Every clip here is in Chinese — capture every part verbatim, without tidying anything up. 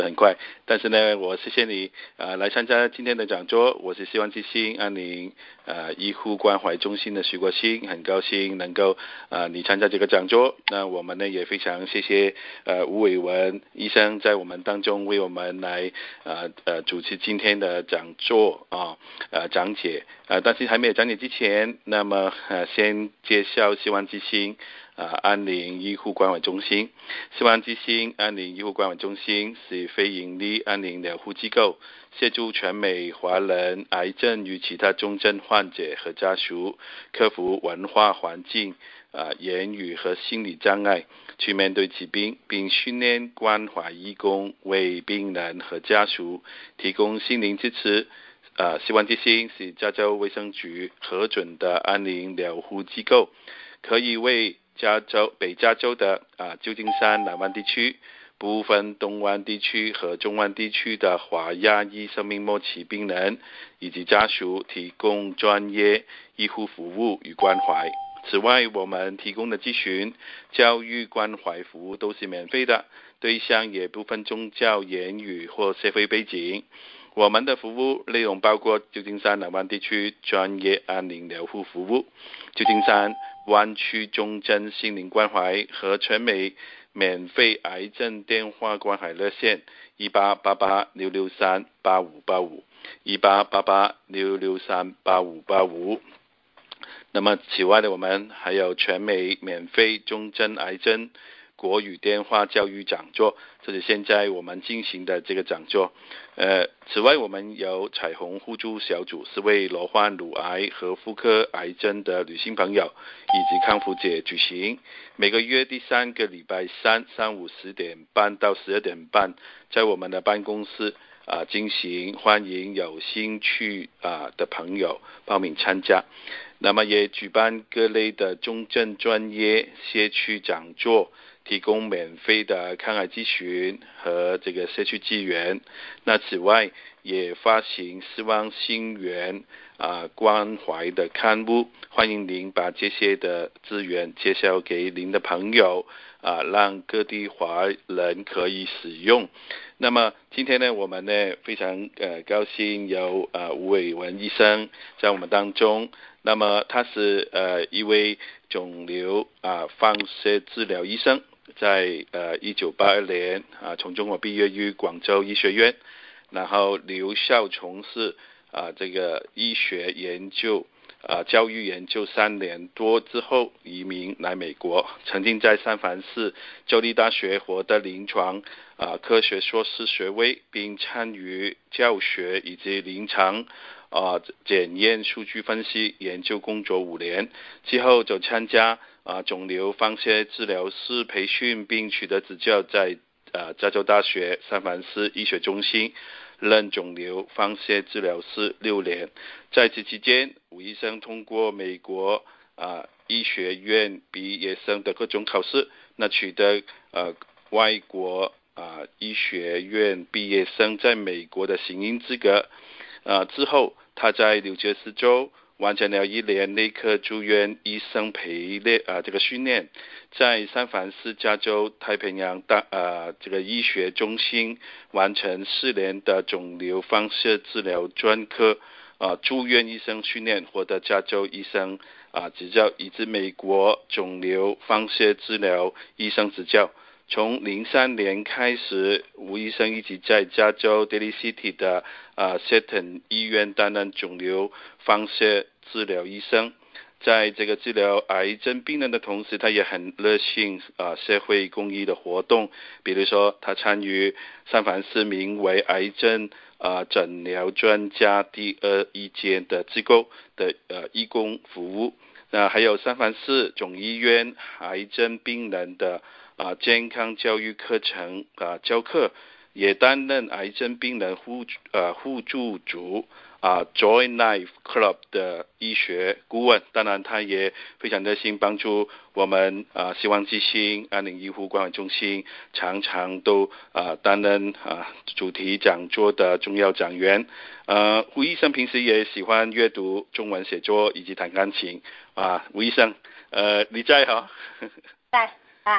很快，但是呢，我谢谢你呃来参加今天的讲座。我是希望之星安宁呃医护关怀中心的徐国兴，很高兴能够呃你参加这个讲座。那我们呢也非常谢谢呃吴伟文医生在我们当中为我们来呃呃主持今天的讲座啊呃讲解呃，但是还没有讲解之前，那么呃先介绍希望之星。啊，安宁医护关怀中心，希望之星安宁医护关怀中心是非营利安宁疗护机构，协助全美华人癌症与其他重症患者和家属克服文化环境、啊言语和心理障碍，去面对疾病，并训练关怀义工为病人和家属提供心灵支持。啊，希望之星是加州卫生局核准的安宁疗护机构，可以为加州北加州的啊旧金山南湾地区、部分东湾地区和中湾地区的华亚裔生命末期病人以及家属提供专业医护服务与关怀。此外，我们提供的咨询、教育关怀服务都是免费的，对象也不分宗教、言语或社会背景。我们的服务内容包括旧金山南湾地区专业安宁疗护服务、旧金山湾区重症心灵关怀和全美免费癌症电话关怀热线一八八八六六三八五八五一八八八六六三八五八五。那么此外的，我们还有全美免费重症癌症国语电话教育讲座，这是现在我们进行的这个讲座。呃，此外我们有彩虹互助小组，是为罹患乳癌和妇科癌症的女性朋友以及康复者举行，每个月第三个礼拜三上午十点半到十二点半，在我们的办公室啊进行，欢迎有兴趣啊的朋友报名参加。那么也举办各类的重症专业社区讲座，提供免费的抗癌咨询和这个社区资源。那此外也发行希望新源啊关怀的刊物，欢迎您把这些的资源介绍给您的朋友啊，让各地华人可以使用。那么今天呢，我们呢非常呃高兴有呃吴伟文医生在我们当中。那么他是呃一位肿瘤啊放射治疗医生，在呃一九八二年啊从中国毕业于广州医学院，然后留校从事啊这个医学研究啊教育研究三年多之后移民来美国，曾经在三藩市州立大学获得临床啊科学硕士学位，并参与教学以及临床啊，检验数据分析研究工作五年，之后就参加啊肿瘤放射治疗师培训，并取得执照，在啊加州大学三藩市医学中心任肿瘤放射治疗师六年。在此期间，吴医生通过美国啊医学院毕业生的各种考试，那取得呃外国啊医学院毕业生在美国的行医资格。啊之后他在纽约市州完成了一年内科住院医生培练啊这个训练，在三藩市加州太平洋大啊这个医学中心完成四年的肿瘤放射治疗专科啊住院医生训练，获得加州医生啊执照以及美国肿瘤放射治疗医生执照。从零三年开始，吴医生一直在加州 Daly City 的啊 Seton 医院担任肿瘤放射治疗医生。在这个治疗癌症病人的同时，他也很热心啊社会公益的活动，比如说他参与三藩市名为癌症啊诊疗专家第二意见的机构的呃义工服务。那还有三藩市总医院癌症病人的啊健康教育课程啊教课，也担任癌症病人互呃互助组啊 Joy Life Club 的医学顾问。当然他也非常热心帮助我们啊希望之星安宁医护关怀中心，常常都啊担任啊主题讲座的重要讲员。呃吴医生平时也喜欢阅读、中文写作以及弹钢琴啊。吴医生呃你在哈？ 在啊。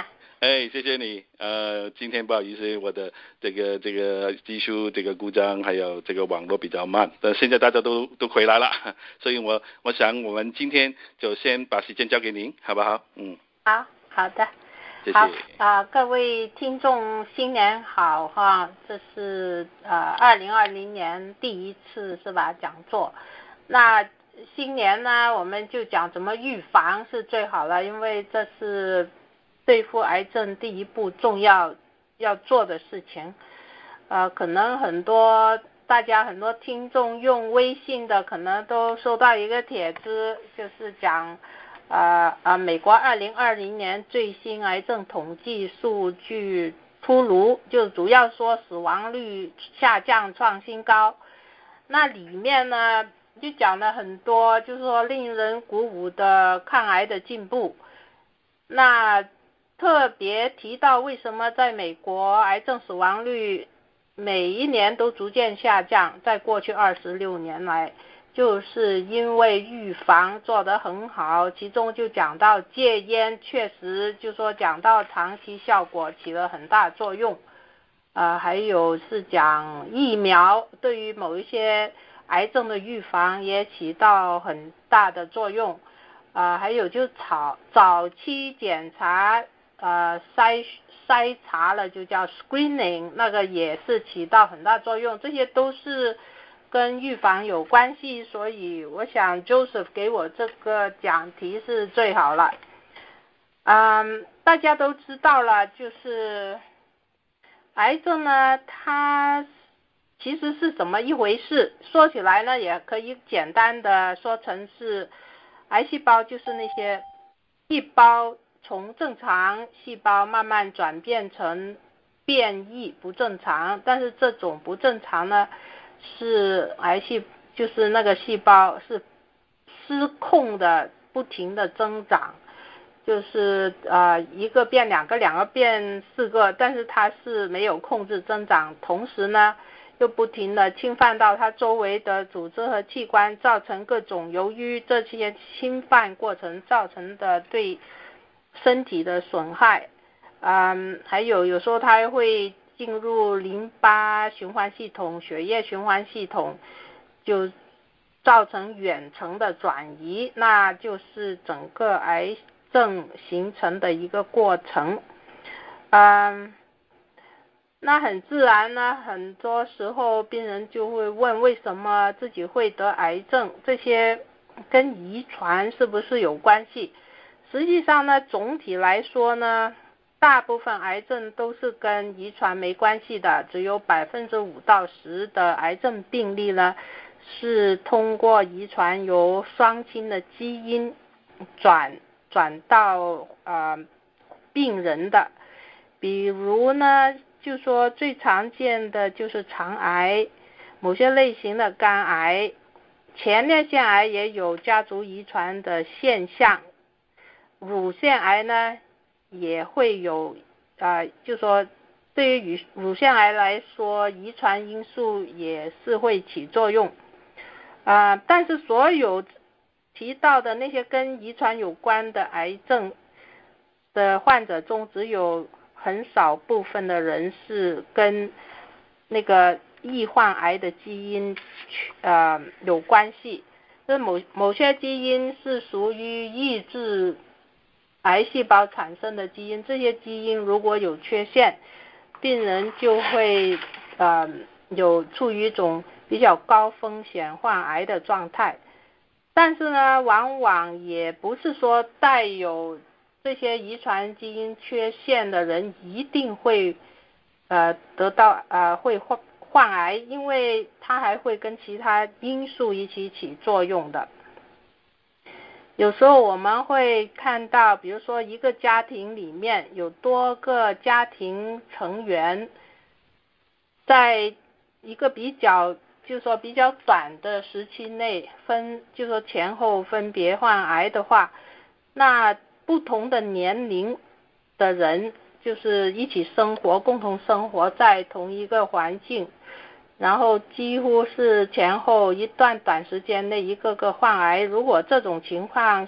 哎，谢谢你。呃，今天不好意思，我的这个这个技术这个故障，还有这个网络比较慢，但现在大家都都回来了，所以我我想我们今天就先把时间交给您，好不好？嗯， 好好的， 谢谢。 好啊、呃，各位听众新年好哈，这是呃二零二零年第一次是吧讲座，那新年呢我们就讲怎么预防是最好了，因为这是对付癌症第一步重要要做的事情。呃，可能很多大家很多听众用微信的，可能都收到一个帖子，就是讲呃呃美国二零二零年最新癌症统计数据出炉，就主要说死亡率下降创新高。那里面呢就讲了很多，就是说令人鼓舞的抗癌的进步。那特别提到为什么在美国癌症死亡率每一年都逐渐下降，在过去二十六年来，就是因为预防做得很好，其中就讲到戒烟确实就说讲到长期效果起了很大作用，呃，还有是讲疫苗对于某一些癌症的预防也起到很大的作用，呃，还有就早早期检查，呃，筛筛查了就叫 screening， 那个也是起到很大作用，这些都是跟预防有关系，所以我想 Joseph 给我这个讲题是最好了。嗯，大家都知道了，就是癌症呢，它其实是怎么一回事？说起来呢，也可以简单的说成是癌细胞就是那些细胞从正常细胞慢慢转变成变异不正常，但是这种不正常呢，是癌细就是那个细胞是失控的不停的增长。就是呃一个变两个，两个变四个，但是它是没有控制增长，同时呢又不停的侵犯到它周围的组织和器官，造成各种由于这些侵犯过程造成的对身体的损害。嗯，还有有时候它会进入淋巴循环系统、血液循环系统，就造成远程的转移，那就是整个癌症形成的一个过程。嗯，那很自然呢，很多时候病人就会问为什么自己会得癌症，这些跟遗传是不是有关系？实际上呢，总体来说呢，大部分癌症都是跟遗传没关系的，只有百分之五到十的癌症病例呢是通过遗传由双亲的基因转转到呃病人的。比如呢，就说最常见的就是肠癌，某些类型的肝癌，前列腺癌也有家族遗传的现象，乳腺癌呢也会有，呃，就说对于乳腺癌来说，遗传因素也是会起作用，啊、呃，但是所有提到的那些跟遗传有关的癌症的患者中，只有很少部分的人是跟那个易患癌的基因呃有关系，这某某些基因是属于抑制癌细胞产生的基因，这些基因如果有缺陷，病人就会呃有处于一种比较高风险患癌的状态。但是呢，往往也不是说带有这些遗传基因缺陷的人一定会呃得到呃会患患癌，因为它还会跟其他因素一起起作用的。有时候我们会看到，比如说一个家庭里面有多个家庭成员，在一个比较就是说比较短的时期内分，就是说前后分别患癌的话，那不同的年龄的人就是一起生活，共同生活在同一个环境，然后几乎是前后一段短时间内一个个患癌，如果这种情况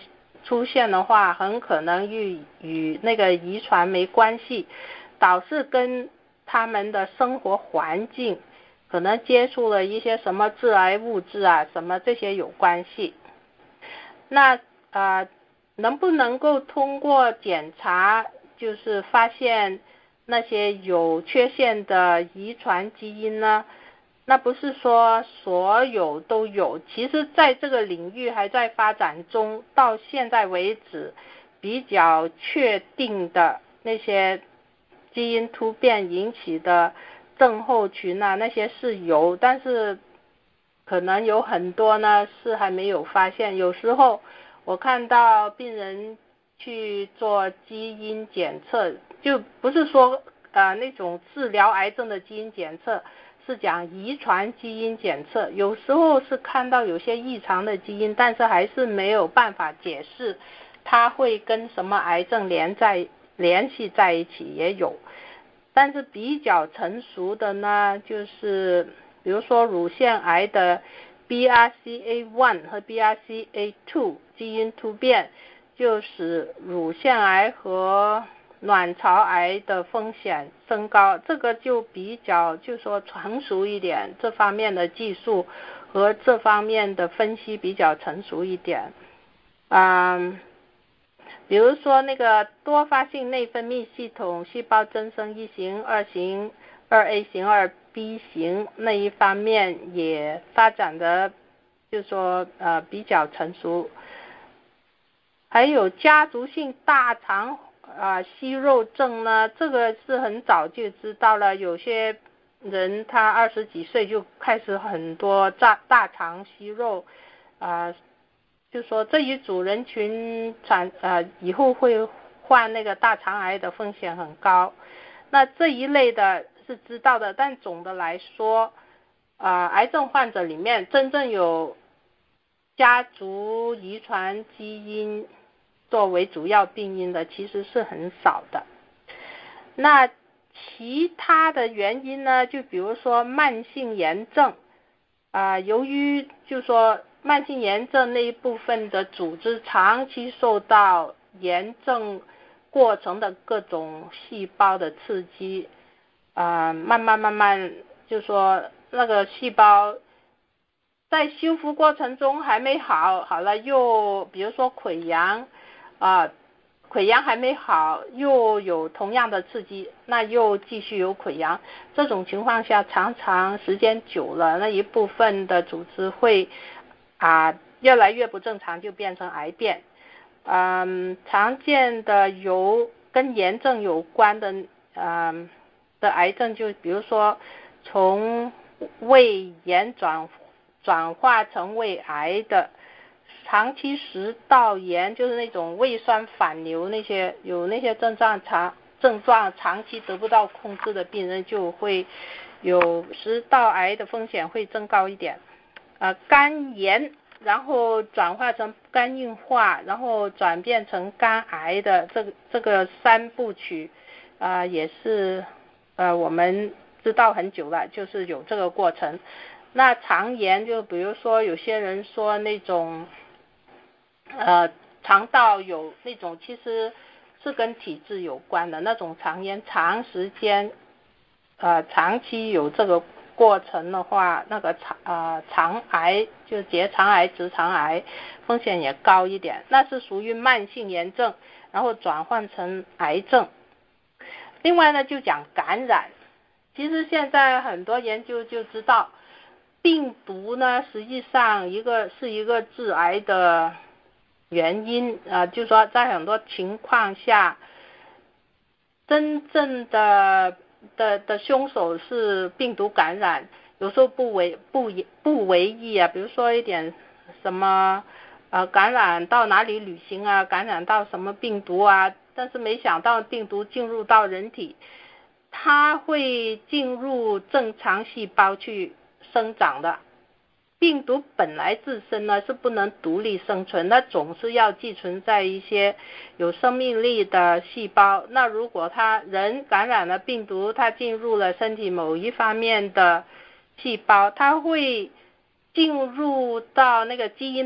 出现的话，很可能与与那个遗传没关系，导致跟他们的生活环境可能接触了一些什么致癌物质啊，什么这些有关系。那呃，能不能够通过检查，就是发现那些有缺陷的遗传基因呢？那不是说所有都有，其实在这个领域还在发展中，到现在为止比较确定的那些基因突变引起的症候群啊，那些是有，但是可能有很多呢是还没有发现。有时候我看到病人去做基因检测，就不是说呃那种治疗癌症的基因检测，是讲遗传基因检测，有时候是看到有些异常的基因，但是还是没有办法解释它会跟什么癌症连在联系在一起，也有。但是比较成熟的呢，就是比如说乳腺癌的 B R C A 一 和 B R C A 二 基因突变，就使乳腺癌和卵巢癌的风险升高，这个就比较就说成熟一点，这方面的技术和这方面的分析比较成熟一点。嗯，比如说那个多发性内分泌系统细胞增生一型、二型、二 A 型、二 B 型那一方面也发展的就说呃比较成熟。还有家族性大肠啊、呃、息肉症呢，这个是很早就知道了，有些人他二十几岁就开始很多大大肠息肉啊、呃，就说这一组人群产呃以后会患那个大肠癌的风险很高。那这一类的是知道的，但总的来说啊、呃，癌症患者里面真正有家族遗传基因作为主要病因的其实是很少的。那其他的原因呢，就比如说慢性炎症啊、呃，由于就说慢性炎症那一部分的组织长期受到炎症过程的各种细胞的刺激啊、呃，慢慢慢慢就说那个细胞在修复过程中还没好，好了又比如说溃疡啊，溃疡还没好，又有同样的刺激，那又继续有溃疡。这种情况下，常常时间久了，那一部分的组织会啊越来越不正常，就变成癌变。嗯，常见的有跟炎症有关的嗯的癌症，就比如说从胃炎转转化成胃癌的，长期食道炎就是那种胃酸反流，那些有那些症状长症状长期得不到控制的病人，就会有食道癌的风险会增高一点。呃，肝炎然后转化成肝硬化，然后转变成肝癌的这个这个三部曲啊、呃，也是呃我们知道很久了，就是有这个过程。那肠炎就比如说有些人说那种呃肠道有那种其实是跟体质有关的那种肠炎，长时间呃长期有这个过程的话，那个肠呃肠癌就结肠癌、直肠癌风险也高一点，那是属于慢性炎症，然后转换成癌症。另外呢，就讲感染，其实现在很多研究就知道，病毒呢实际上一个是一个致癌的原因啊、呃，就是说在很多情况下，真正的的的凶手是病毒感染，有时候不为不不为意啊，比如说一点什么呃感染到哪里旅行啊，感染到什么病毒啊，但是没想到病毒进入到人体，它会进入正常细胞去生长的。病毒本来自身呢是不能独立生存，它总是要寄存在一些有生命力的细胞。那如果他人感染了病毒，它进入了身体某一方面的细胞，它会进入到那个基因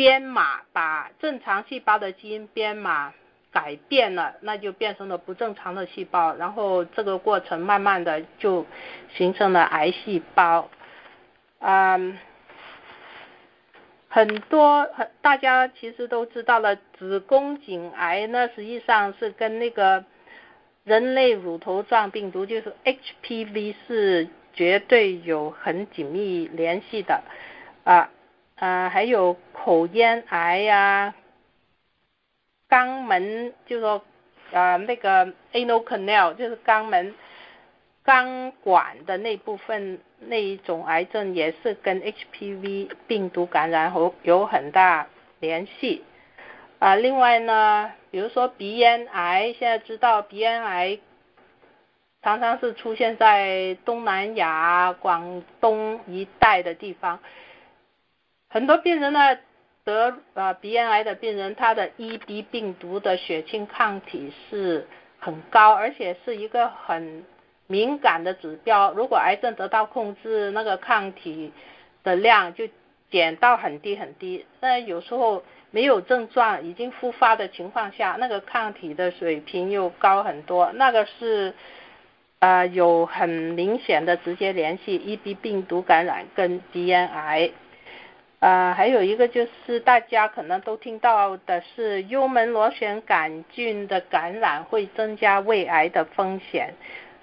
编码，把正常细胞的基因编码改变了，那就变成了不正常的细胞，然后这个过程慢慢的就形成了癌细胞。嗯，很多大家其实都知道了，子宫颈癌呢实际上是跟那个人类乳头状病毒，就是 H P V 是绝对有很紧密联系的啊。呃，还有口咽癌呀、啊，肛门就是说呃那个 anal canal 就是肛门肛管的那部分那一种癌症也是跟 H P V 病毒感染有有很大联系啊。另外呢，比如说鼻咽癌，现在知道鼻咽癌常常是出现在东南亚、广东一带的地方。很多病人呢得呃鼻咽癌的病人，他的 E B 病毒的血清抗体是很高，而且是一个很敏感的指标。如果癌症得到控制，那个抗体的量就减到很低很低。但有时候没有症状已经复发的情况下，那个抗体的水平又高很多，那个是呃有很明显的直接联系 E B 病毒感染跟鼻咽癌。呃，还有一个就是大家可能都听到的是幽门螺旋杆菌的感染会增加胃癌的风险。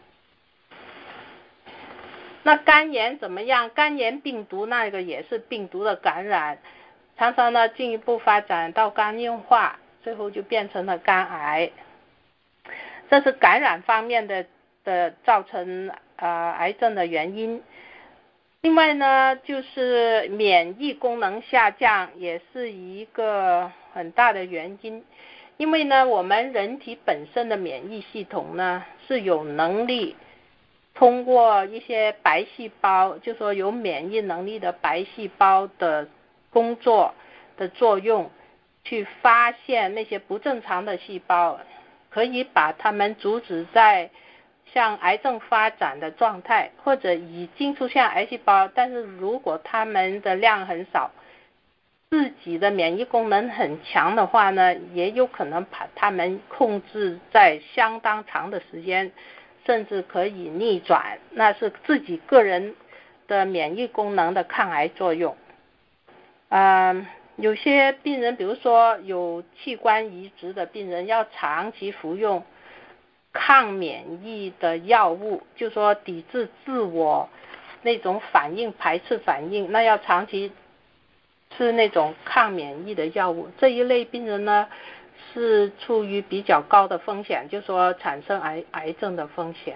那肝炎怎么样？肝炎病毒那个也是病毒的感染，常常呢进一步发展到肝硬化，最后就变成了肝癌。这是感染方面的的造成呃癌症的原因。另外呢，就是免疫功能下降也是一个很大的原因。因为呢，我们人体本身的免疫系统呢是有能力通过一些白细胞，就说有免疫能力的白细胞的工作的作用，去发现那些不正常的细胞，可以把它们阻止在像癌症发展的状态，或者已经出现癌细胞，但是如果它们的量很少，自己的免疫功能很强的话呢，也有可能把它们控制在相当长的时间，甚至可以逆转，那是自己个人的免疫功能的抗癌作用。嗯，有些病人，比如说有器官移植的病人，要长期服用抗免疫的药物，就说抵制自我那种反应排斥反应，那要长期吃那种抗免疫的药物。这一类病人呢是处于比较高的风险，就说产生癌癌症的风险。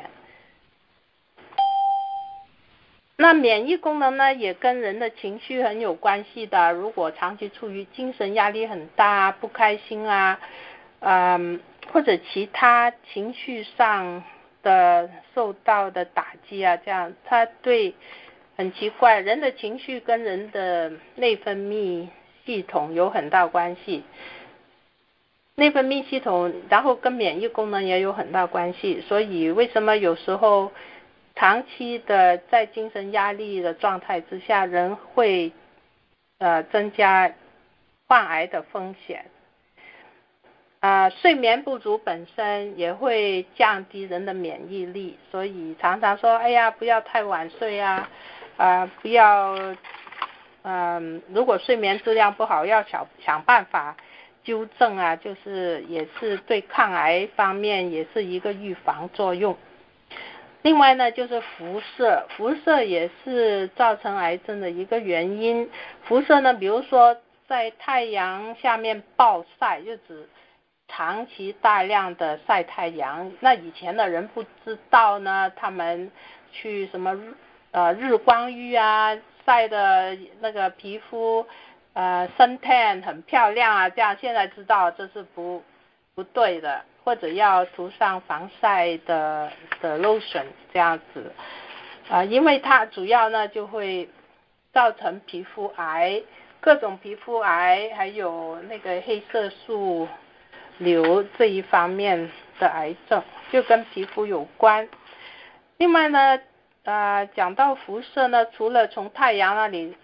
那免疫功能呢也跟人的情绪很有关系的，如果长期处于精神压力很大、不开心啊，嗯，或者其他情绪上的受到的打击啊，这样它对很奇怪，人的情绪跟人的内分泌系统有很大关系，内分泌系统然后跟免疫功能也有很大关系，所以为什么有时候长期的在精神压力的状态之下，人会呃增加患癌的风险。啊、呃，睡眠不足本身也会降低人的免疫力，所以常常说，哎呀，不要太晚睡啊，啊、呃，不要，嗯、呃，如果睡眠质量不好，要想想办法纠正啊，就是也是对抗癌方面也是一个预防作用。另外呢，就是辐射，辐射也是造成癌症的一个原因。辐射呢，比如说在太阳下面暴晒，就指长期大量的晒太阳。那以前的人不知道呢，他们去什么呃日光浴啊，晒的那个皮肤呃 suntan 很漂亮啊，这样现在知道这是不不对的。或者要涂上防晒的的 lotion 这样子啊、呃，因为它主要呢就会造成皮肤癌，各种皮肤癌，还有那个黑色素瘤这一方面的癌症，就跟皮肤有关。另外呢，呃，讲到辐射呢，除了从太阳那里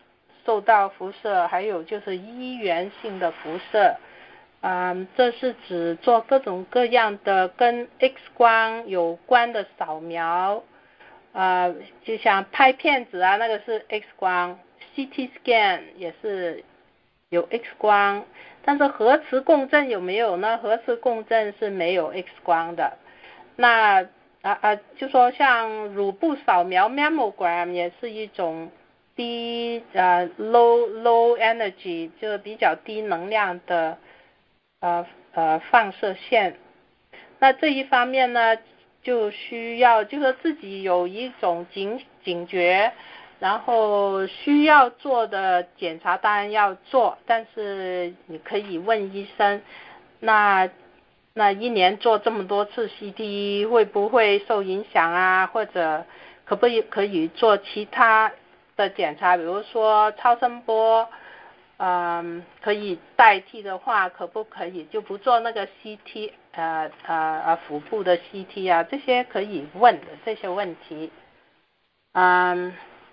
受到辐射，还有就是医源性的辐射。嗯，这是指做各种各样的跟 X 光有关的扫描，呃，就像拍片子啊，那个是 X 光 ，C T scan 也是有 X 光，但是核磁共振有没有呢？核磁共振是没有 X 光的。那啊啊，就说像乳部扫描 mammogram 也是一种低呃 low low energy 就是比较低能量的。呃呃放射线，那这一方面呢，就需要就说自己有一种警警觉，然后需要做的检查当然要做，但是你可以问医生，那那一年做这么多次 C T 会不会受影响啊？或者可不可以可以做其他的检查，比如说超声波。嗯，可以代替的话，可不可以就不做那个 C T， 呃呃呃腹部的 C T 啊，这些可以问的这些问题。嗯，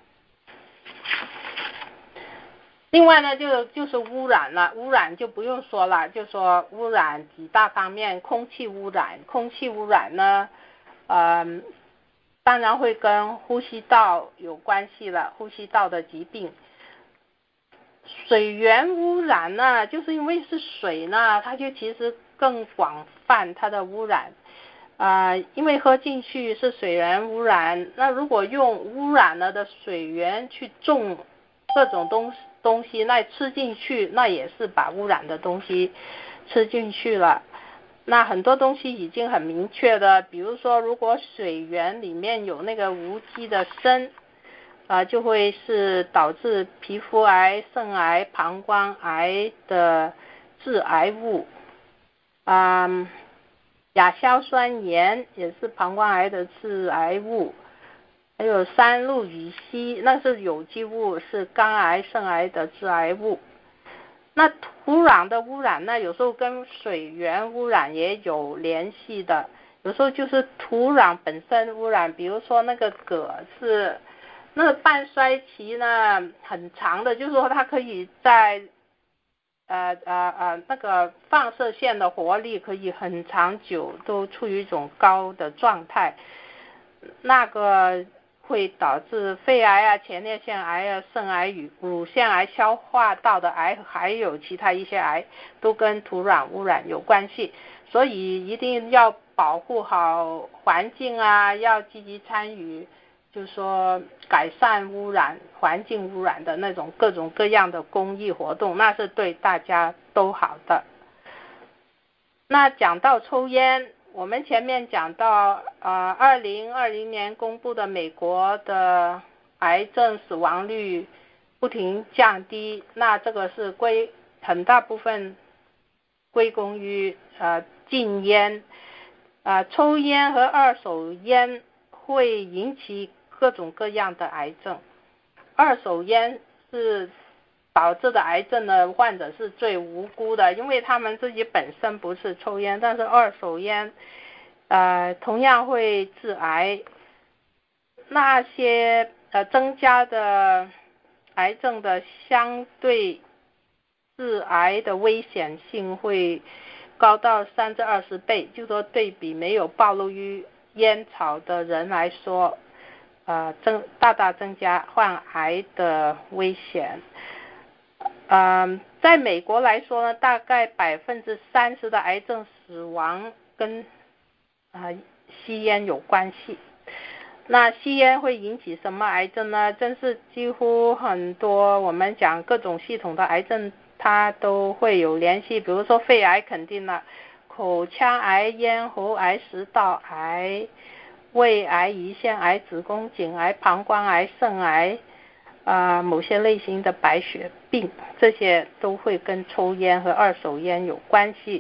另外呢，就就是污染了，污染就不用说了，就说污染几大方面，空气污染，空气污染呢，嗯，当然会跟呼吸道有关系了，呼吸道的疾病。水源污染呢，就是因为是水呢，它就其实更广泛它的污染，啊、呃，因为喝进去是水源污染，那如果用污染了的水源去种各种东东西，那吃进去那也是把污染的东西吃进去了。那很多东西已经很明确的，比如说如果水源里面有那个无机的砷。啊、呃，就会是导致皮肤癌、肾癌、膀胱癌的致癌物。啊、嗯，亚硝酸盐也是膀胱癌的致癌物。还有三氯乙烯，那是有机物，是肝癌、肾癌的致癌物。那土壤的污染呢，有时候跟水源污染也有联系的。有时候就是土壤本身污染，比如说那个铬是。那个半衰期呢很长的，就是说它可以在呃呃呃那个放射线的活力可以很长久都处于一种高的状态，那个会导致肺癌啊、前列腺癌啊、肾癌、乳腺癌、消化道的癌，还有其他一些癌都跟土壤污染有关系，所以一定要保护好环境啊，要积极参与。就是说改善污染、环境污染的那种各种各样的公益活动，那是对大家都好的。那讲到抽烟，我们前面讲到，呃，二零二零年公布的美国的癌症死亡率不停降低，那这个是归很大部分归功于呃禁烟，啊、呃，抽烟和二手烟会引起各种各样的癌症。二手烟是导致的癌症的患者是最无辜的，因为他们自己本身不是抽烟，但是二手烟呃同样会致癌。那些呃增加的癌症的相对致癌的危险性会高到三至二十倍，就说对比没有暴露于烟草的人来说，呃，增大大增加患癌的危险。嗯，在美国来说呢，大概百分之三十的癌症死亡跟啊、呃、吸烟有关系。那吸烟会引起什么癌症呢？真是几乎很多我们讲各种系统的癌症，它都会有联系。比如说肺癌肯定了，口腔癌、咽喉癌、食道癌、胃癌、胰腺癌、子宫颈癌、膀胱癌、肾癌，啊、呃，某些类型的白血病，这些都会跟抽烟和二手烟有关系。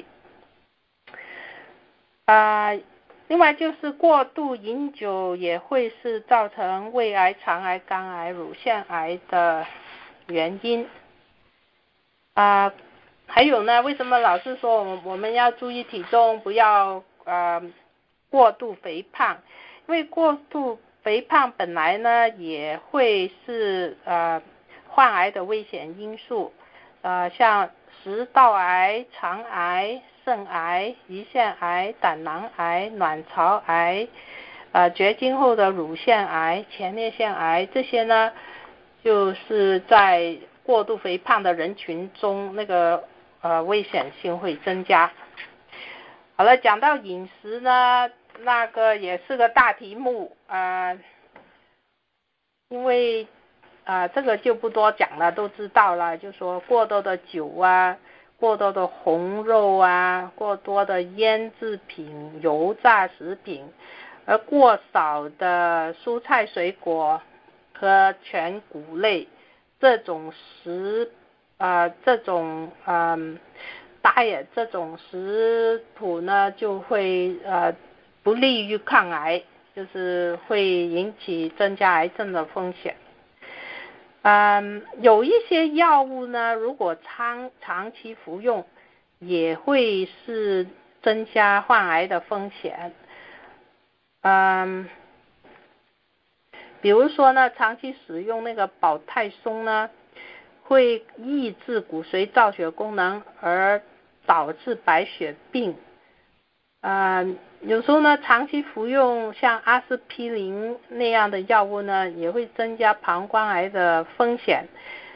啊、呃。另外就是过度饮酒也会是造成胃癌、肠癌、肝癌、乳腺癌的原因。啊、呃，还有呢，为什么老是说我们我们要注意体重，不要呃过度肥胖？因为过度肥胖本来呢也会是呃患癌的危险因素，呃，像食道癌、肠癌、肾癌、胰腺癌、胆囊癌、卵巢癌、呃，绝经后的乳腺癌、前列腺癌，这些呢，就是在过度肥胖的人群中，那个呃危险性会增加。好了，讲到饮食呢，那个也是个大题目啊、呃，因为啊、呃、这个就不多讲了，都知道了，就说过多的酒啊，过多的红肉啊，过多的腌制品、油炸食品，而过少的蔬菜水果和全谷类这种食呃这种嗯 diet 这种食谱呢，就会呃不利于抗癌，就是会引起增加癌症的风险。嗯，有一些药物呢，如果长长期服用，也会是增加患癌的风险。嗯，比如说呢，长期使用那个保泰松呢，会抑制骨髓造血功能，而导致白血病。呃，有时候呢，长期服用像阿司匹林那样的药物呢，也会增加膀胱癌的风险。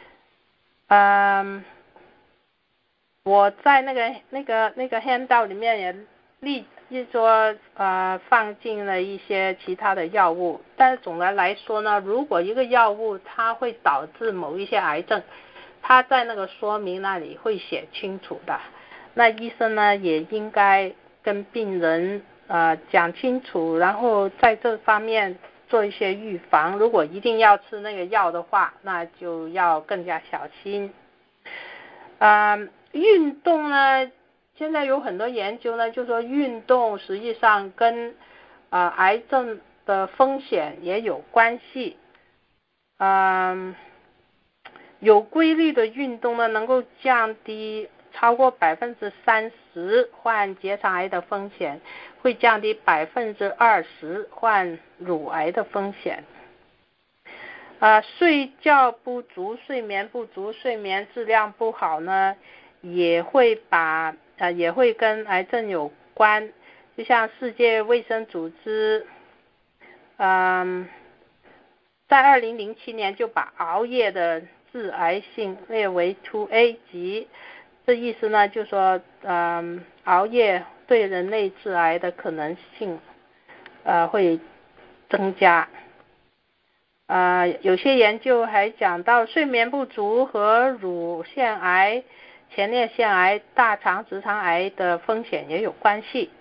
嗯，我在那个那个那个 handout 里面也例一说呃放进了一些其他的药物，但是总的来说呢，如果一个药物它会导致某一些癌症，它在那个说明那里会写清楚的，那医生呢也应该跟病人呃讲清楚，然后在这方面做一些预防。如果一定要吃那个药的话，那就要更加小心。啊、呃，运动呢，现在有很多研究呢，就说运动实际上跟呃癌症的风险也有关系。嗯、呃，有规律的运动呢，能够降低超过百分之三十患结肠癌的风险，会降低百分之二十患乳癌的风险。啊，睡觉不足、睡眠不足、睡眠质量不好呢，也会把呃也会跟癌症有关。就像世界卫生组织，嗯，在二零零七年就把熬夜的致癌性列为 two A 级，这意思呢，就说嗯，熬夜对人类致癌的可能性呃会增加。呃，有些研究还讲到睡眠不足和乳腺癌、前列腺癌、大肠直肠癌的风险也有关系。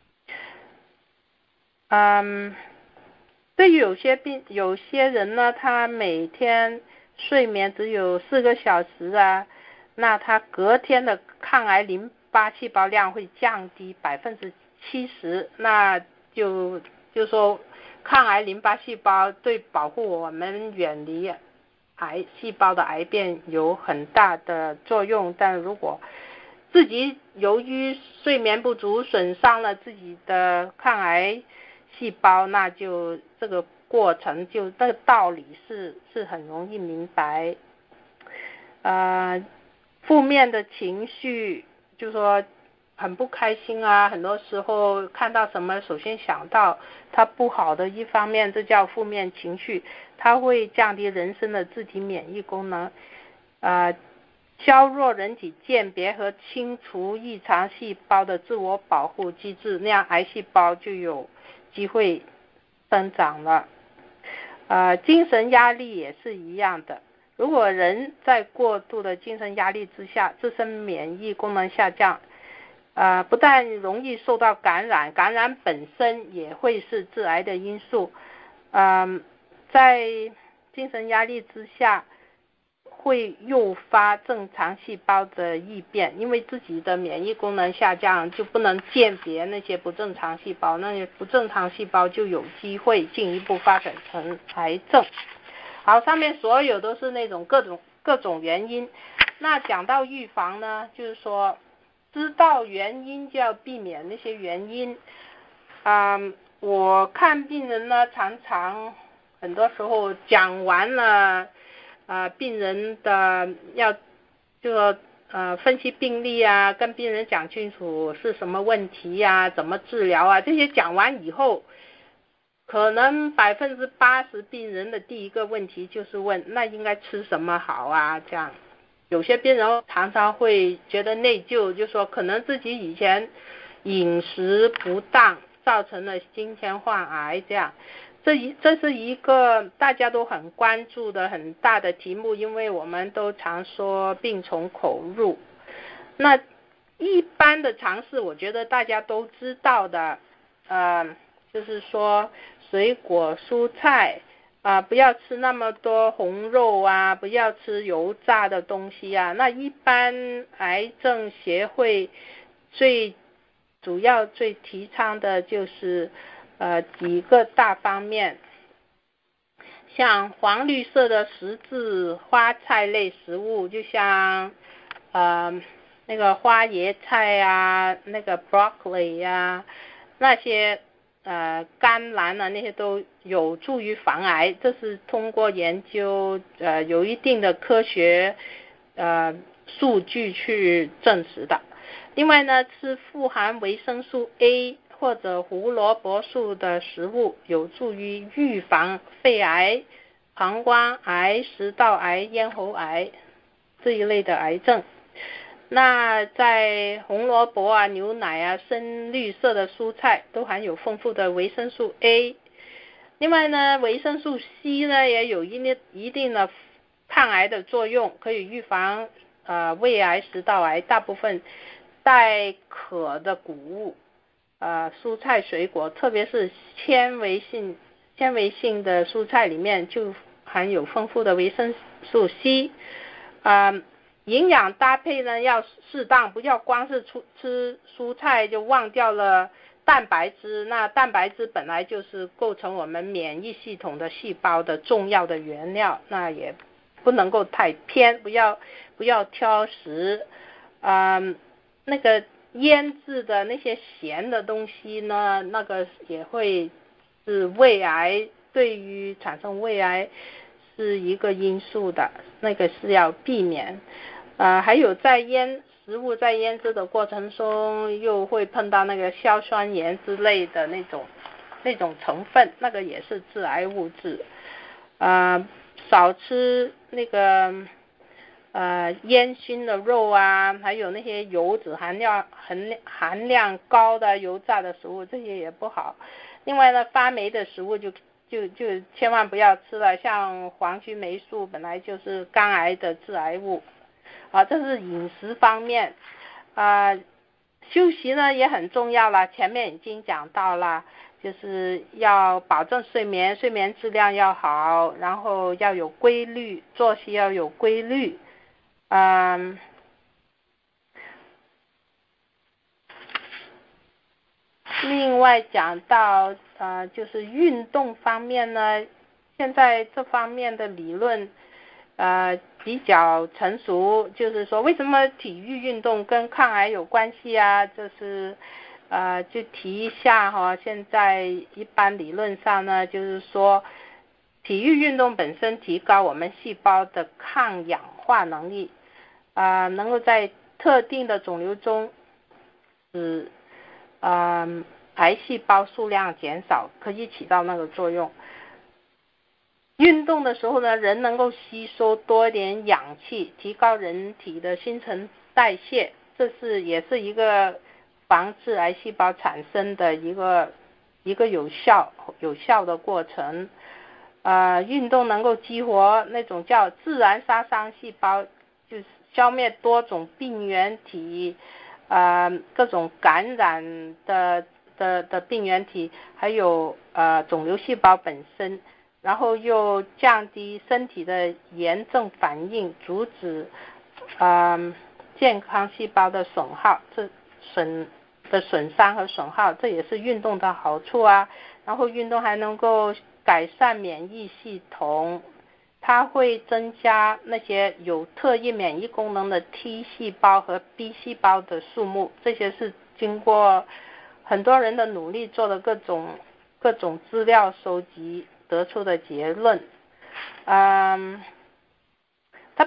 嗯，对于有些病有些人呢，他每天睡眠只有四个小时啊，那他隔天的抗癌淋巴细胞量会降低百分之七十，那就就说抗癌淋巴细胞对保护我们远离癌细胞的癌变有很大的作用，但如果自己由于睡眠不足损伤了自己的抗癌细胞，那就这个过程就这个道理是是很容易明白。呃，负面的情绪，就说很不开心啊，很多时候看到什么首先想到它不好的一方面，这叫负面情绪，它会降低人身的自体免疫功能，呃，削弱人体鉴别和清除异常细胞的自我保护机制，那样癌细胞就有机会生长了。呃，精神压力也是一样的，如果人在过度的精神压力之下，自身免疫功能下降，呃，不但容易受到感染，感染本身也会是致癌的因素。嗯、呃，在精神压力之下，会诱发正常细胞的异变，因为自己的免疫功能下降，就不能鉴别那些不正常细胞，那些不正常细胞就有机会进一步发展成癌症。好，上面所有都是那种各种各种原因。那讲到预防呢，就是说知道原因就要避免那些原因。嗯，我看病人呢，常常很多时候讲完了呃病人的要就说呃分析病例啊，跟病人讲清楚是什么问题呀、啊，怎么治疗啊，这些讲完以后，可能百分之八十病人的第一个问题就是问那应该吃什么好啊，这样。有些病人常常会觉得内疚，就说可能自己以前饮食不当造成了今天患癌这样。这一这是一个大家都很关注的很大的题目，因为我们都常说病从口入。那一般的常识我觉得大家都知道的，呃，就是说水果蔬菜啊、呃，不要吃那么多红肉啊，不要吃油炸的东西啊。那一般癌症协会最主要最提倡的就是呃几个大方面，像黄绿色的十字花菜类食物，就像呃那个花椰菜啊，那个 broccoli 呀、啊，那些呃甘蓝啊，那些都有助于防癌，这是通过研究呃有一定的科学呃数据去证实的。另外呢，吃富含维生素 A 或者胡萝卜素的食物，有助于预防肺癌、膀胱癌、食道癌、咽喉癌这一类的癌症。那在红萝卜啊、牛奶啊、深绿色的蔬菜都含有丰富的维生素 A。另外呢，维生素 C 呢也有一定一定的抗癌的作用，可以预防呃胃癌、食道癌。大部分带壳的谷物、呃蔬菜水果，特别是纤维性纤维性的蔬菜里面就含有丰富的维生素 C。呃营养搭配呢要适当，不要光是吃蔬菜就忘掉了蛋白质。那蛋白质本来就是构成我们免疫系统的细胞的重要的原料，那也不能够太偏，不要不要挑食。嗯，那个腌制的那些咸的东西呢，那个也会是胃癌，对于产生胃癌是一个因素的，那个是要避免。呃，还有在腌食物在腌制的过程中，又会碰到那个硝酸盐之类的那种那种成分，那个也是致癌物质。呃，少吃那个呃烟熏的肉啊，还有那些油脂含量含含量高的油炸的食物，这些也不好。另外呢，发霉的食物就就就千万不要吃了，像黄曲霉素本来就是肝癌的致癌物。啊，这是饮食方面。啊，休息呢也很重要了，前面已经讲到了，就是要保证睡眠，睡眠质量要好，然后要有规律，作息要有规律。嗯，另外讲到呃，就是运动方面呢，现在这方面的理论呃比较成熟，就是说为什么体育运动跟抗癌有关系啊？就是呃就提一下哈，现在一般理论上呢，就是说体育运动本身提高我们细胞的抗氧化能力，啊、呃，能够在特定的肿瘤中使嗯，癌细胞数量减少，可以起到那个作用。运动的时候呢，人能够吸收多一点氧气，提高人体的新陈代谢，这是也是一个防治癌细胞产生的一个一个有效有效的过程。呃，运动能够激活那种叫自然杀伤细胞，就是消灭多种病原体，呃，各种感染的的的病原体，还有呃肿瘤细胞本身，然后又降低身体的炎症反应，阻止呃健康细胞的损耗，这损的损伤和损耗，这也是运动的好处啊。然后运动还能够改善免疫系统，它会增加那些有特异免疫功能的 T 细胞和 B 细胞的数目，这些是经过很多人的努力做的各种各种资料收集得出的结论。嗯，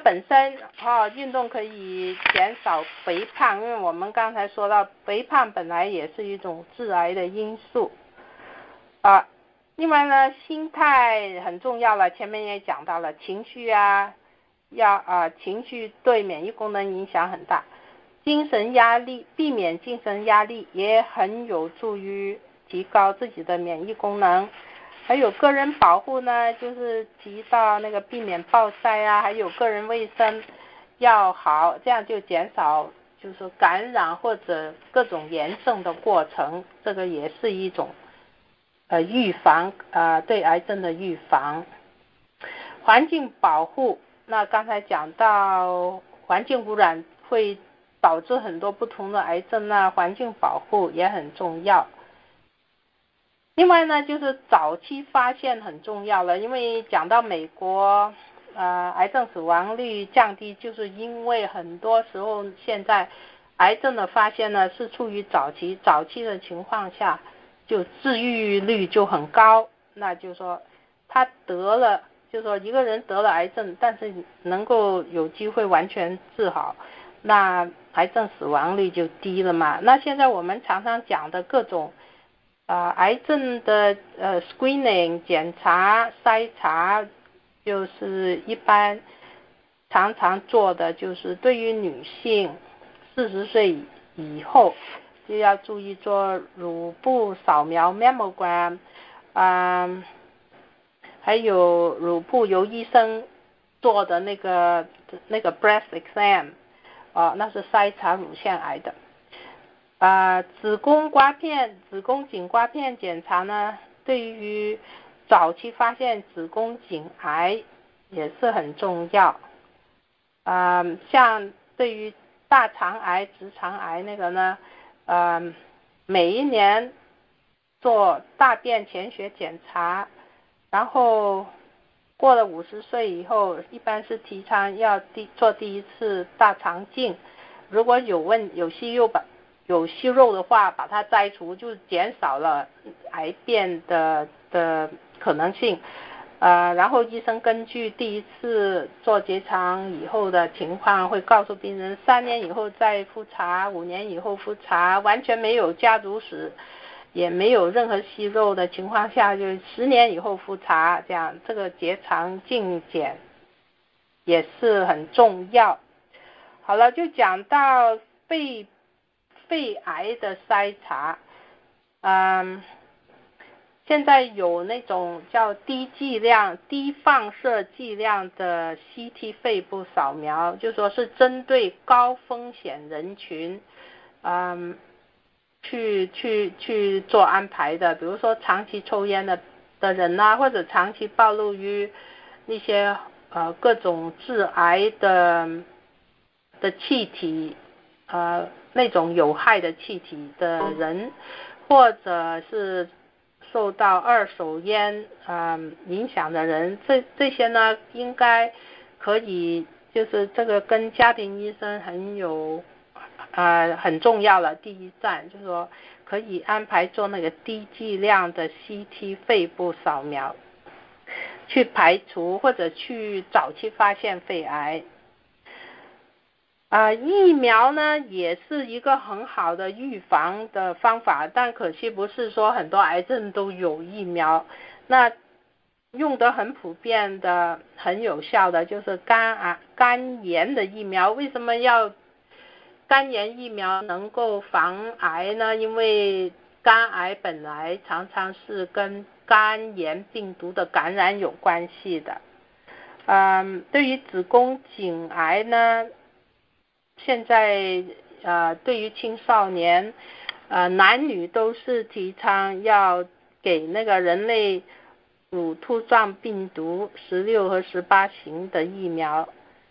本身哦，运动可以减少肥胖，因为我们刚才说到肥胖本来也是一种致癌的因素啊。另外呢，心态很重要了，前面也讲到了情绪啊，要啊情绪对免疫功能影响很大，精神压力，避免精神压力也很有助于提高自己的免疫功能。还有个人保护呢，就是提到那个避免暴晒啊，还有个人卫生要好，这样就减少就是说感染或者各种炎症的过程，这个也是一种呃预防呃对癌症的预防。环境保护，那刚才讲到环境污染会导致很多不同的癌症，那环境保护也很重要。另外呢，就是早期发现很重要了，因为讲到美国呃癌症死亡率降低，就是因为很多时候现在癌症的发现呢是处于早期，早期的情况下就治愈率就很高，那就是说他得了，就是说一个人得了癌症，但是能够有机会完全治好，那癌症死亡率就低了嘛。那现在我们常常讲的各种呃，癌症的呃 screening 检查筛查，就是一般常常做的就是对于女性四十岁以后就要注意做乳部扫描 mammogram， 嗯，还有乳部由医生做的那个那个 breast exam， 哦，那是筛查乳腺癌的。啊、呃，子宫刮片、子宫颈刮片检查呢，对于早期发现子宫颈癌也是很重要。啊、呃，像对于大肠癌、直肠癌那个呢，呃，每一年做大便潜血检查，然后过了五十岁以后，一般是提倡要第做第一次大肠镜，如果有问有息肉把有息肉的话，把它摘除，就减少了癌变的的可能性。呃，然后医生根据第一次做结肠以后的情况，会告诉病人三年以后再复查，五年以后复查，完全没有家族史，也没有任何息肉的情况下，就十年以后复查，这样这个结肠镜检也是很重要。好了，就讲到肺肺癌的筛查，嗯。现在有那种叫低剂量、低放射剂量的 C T 肺部扫描，就说是针对高风险人群，嗯，去去去做安排的，比如说长期抽烟的的人呐、啊，或者长期暴露于那些呃各种致癌的的气体，呃那种有害的气体的人，或者是受到二手烟嗯影响的人，这这些呢应该可以，就是这个跟家庭医生很有呃很重要了。第一站就是说可以安排做那个低剂量的 C T 肺部扫描，去排除或者去早期发现肺癌。啊、呃，疫苗呢也是一个很好的预防的方法，但可惜不是说很多癌症都有疫苗。那用的很普遍的、很有效的就是肝癌、肝炎的疫苗。为什么要肝炎疫苗能够防癌呢？因为肝癌本来常常是跟肝炎病毒的感染有关系的。嗯，对于子宫颈癌呢，现在呃，对于青少年，呃，男女都是提倡要给那个人类乳突状病毒十六和十八型的疫苗。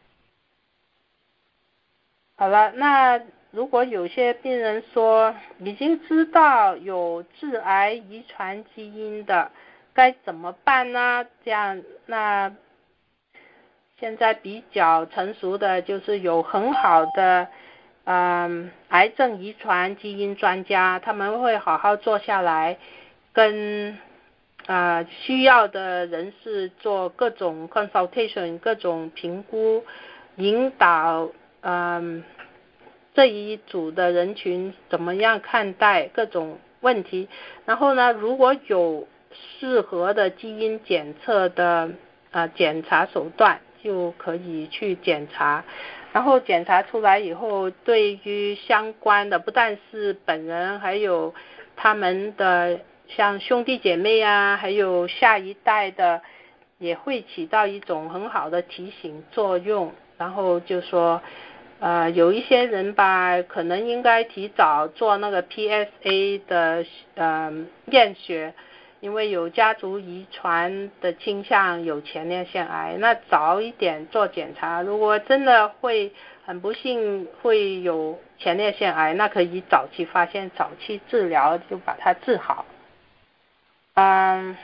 好了，那如果有些病人说已经知道有致癌遗传基因的，该怎么办呢？这样，那现在比较成熟的就是有很好的嗯，癌症遗传基因专家，他们会好好坐下来跟呃需要的人士做各种 consultation， 各种评估， 引导嗯这一组的人群怎么样看待各种问题，然后呢，如果有适合的基因检测的呃检查手段，就可以去检查，然后检查出来以后，对于相关的不但是本人，还有他们的像兄弟姐妹啊，还有下一代的，也会起到一种很好的提醒作用。然后就说呃，有一些人吧，可能应该提早做那个 P S A 的呃验血，因为有家族遗传的倾向，有前列腺癌，那早一点做检查，如果真的会很不幸会有前列腺癌，那可以早期发现，早期治疗，就把它治好。嗯，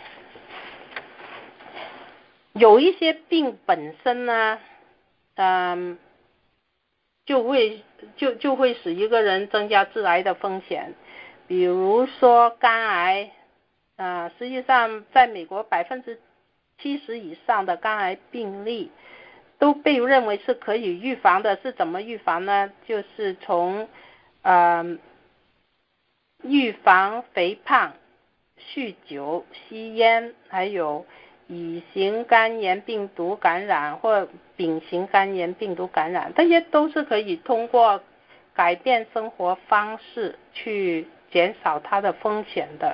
有一些病本身呢，嗯。就会就就会使一个人增加致癌的风险，比如说肝癌，呃，实际上在美国百分之七十以上的肝癌病例都被认为是可以预防的。是怎么预防呢？就是从呃预防肥胖、酗酒、吸烟，还有乙型肝炎病毒感染或丙型肝炎病毒感染，这些都是可以通过改变生活方式去减少它的风险的。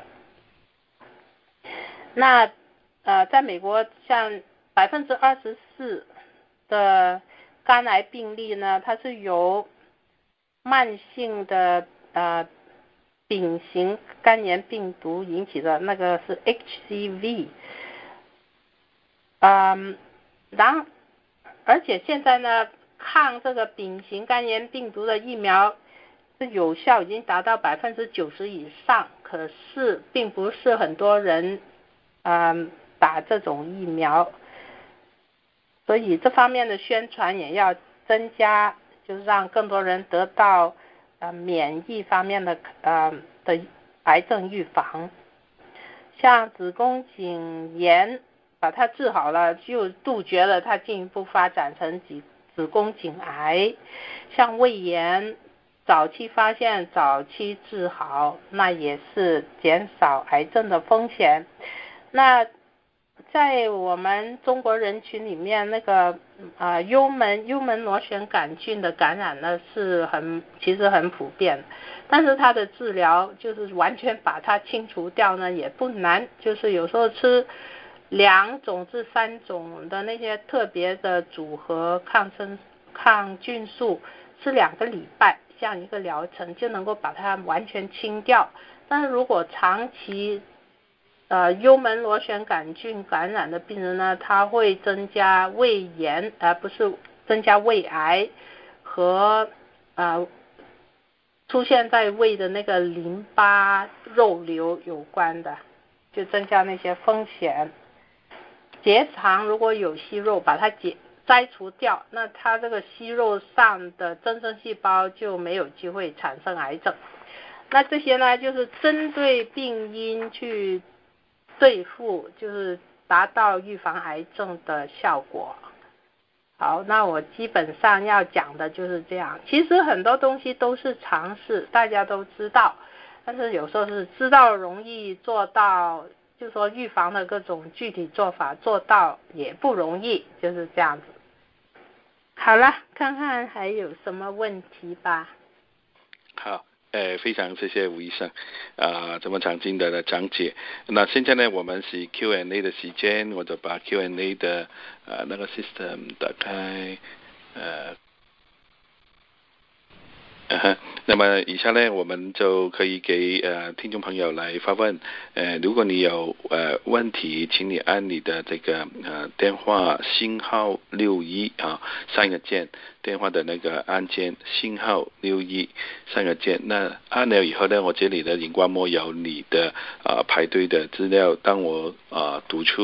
那呃，在美国，像百分之二十四的肝癌病例呢，它是由慢性的呃丙型肝炎病毒引起的，那个是 H C V。嗯，然后而且现在呢，抗这个丙型肝炎病毒的疫苗是有效已经达到百分之九十以上，可是并不是很多人嗯打这种疫苗，所以这方面的宣传也要增加，就是让更多人得到呃免疫方面的呃的癌症预防。像子宫颈炎把它治好了，就杜绝了它进一步发展成子子宫颈癌。像胃炎早期发现早期治好，那也是减少癌症的风险。那在我们中国人群里面，那个呃幽门幽门螺旋杆菌的感染呢是很其实很普遍，但是它的治疗就是完全把它清除掉呢也不难，就是有时候吃两种至三种的那些特别的组合抗生抗菌素，吃两个礼拜，像一个疗程就能够把它完全清掉。但是如果长期呃，幽门螺旋杆菌感染的病人呢，他会增加胃炎，而、呃、不是增加胃癌和呃出现在胃的那个淋巴肉瘤有关的，就增加那些风险。结肠如果有息肉，把它解摘除掉，那它这个息肉上的增生细胞就没有机会产生癌症。那这些呢，就是针对病因去对付，就是达到预防癌症的效果。好，那我基本上要讲的就是这样。其实很多东西都是常识，大家都知道，但是有时候是知道容易，做到，就说预防的各种具体做法做到也不容易，就是这样子。好了，看看还有什么问题吧。 好。呃，非常谢谢吴医生啊、呃，这么详尽的讲解。那现在呢，我们是 Q and A 的时间，我就把 Q and A 的呃那个 system 打开，呃。呃呵，那么以下呢，我们就可以给呃听众朋友来发问。呃，如果你有呃问题，请你按你的这个呃电话星号六一啊，三个键，电话的那个按键星号六一三个键。那按了以后呢，我这里的荧光幕有你的啊、呃、排队的资料。当我啊、呃、读出